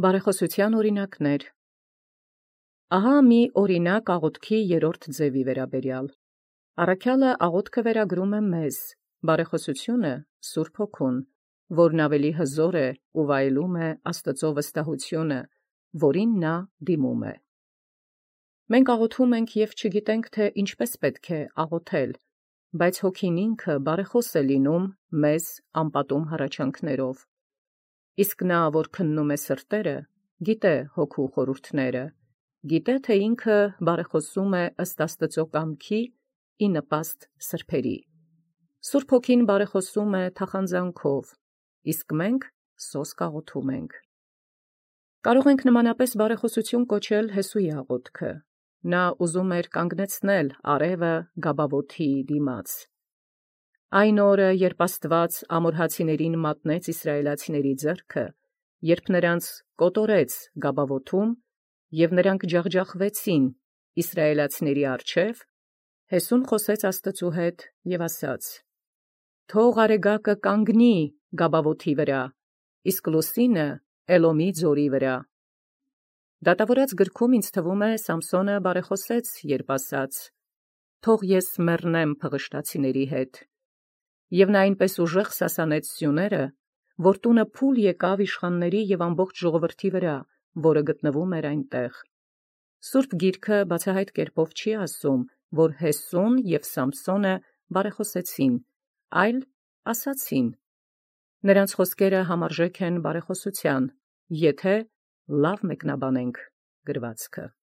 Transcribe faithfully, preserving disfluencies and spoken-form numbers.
Բարեխոսության օրինակներ։ Ահա մի օրինակ աղոթքի երրորդ ձևի վերաբերյալ։ Առաքյալը աղոթքը վերագրում է մեզ, բարեխոսությունը Սուրբ Հոգուն, որն ավելի հզոր է ու վայելում է Աստծո վստահությունը, որին նա դիմում է։ Մենք աղոթում ենք և չգիտենք, թե ինչպես պետք է աղոթել, բայց Հոգին ինքը բարեխոս է լինում մեզ անպատում հառաչանքներով։ Իսկ նա, որ քննում է սրտերը, գիտե հոգու խորհուրդները, գիտե, թե ինքը բարեխոսում է ըստ Աստծո կամքի ի նպաստ սրբերի։ Սուրբ Հոգին բարեխոսում է թախանձանքով, իսկ մենք սոսկ աղոթում ենք։ Կարող ենք նմանապես բարեխոսություն կոչել Հեսուի աղոթքը։ Նա ուզում էր կանգնեցնել արևը Գաբավոթի դիմաց։ Այն օրը, երբ Աստված ամորհացիներին մատնեց իսրայելացիների ձեռքը, երբ նրանց կոտորեց Գաբավոթում, և նրանք ջախջախվեցին իսրայելացիների առջև, Հեսուն խոսեց Աստծու հետ և ասաց. «Թող արեգակը կանգնի Գաբավոթի վրա, իսկ լուսինը Էլոմի ձորի վրա»։ Դատավորաց գրքում ինձ թվում է Սամսոնը բարեխոսեց, երբ ասաց. «Թող ես մեռնեմ փղշտացիների հետ»։ Եվ նա այնպես ուժեղ սասանեց սյուները, որ տունը փուլ եկավ իշխանների և ամբողջ ժողովրդի վրա, որը գտնվում էր այնտեղ։ Սուրբ Գիրքը բացահայտ կերպով չի ասում, որ Հեսուն և Սամսոնը բարեխոսեցին, այլ ասացին։ Նրանց խոսքերը համարժեք են բարեխոսության, եթե լավ մեկնաբանենք գրվածքը։